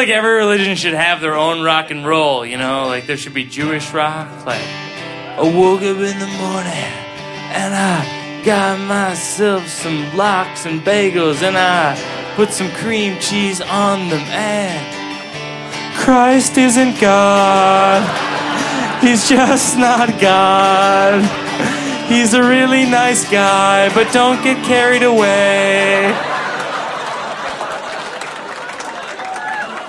like every religion should have their own rock and roll, you know? Like there should be Jewish rock. Like, I woke up in the morning and I got myself some lox and bagels and I put some cream cheese on them and Christ isn't God. He's just not God. He's a really nice guy, but don't get carried away.